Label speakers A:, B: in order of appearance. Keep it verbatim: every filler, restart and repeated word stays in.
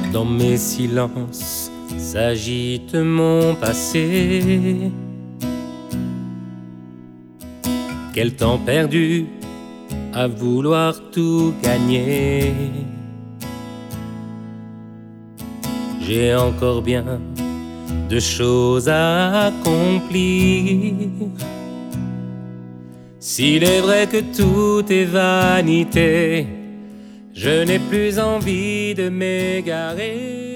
A: Dans mes silences s'agite mon passé. Quel temps perdu à vouloir tout gagner. J'ai encore bien de choses à accomplir. S'il est vrai que tout est vanité, je n'ai plus envie de m'égarer.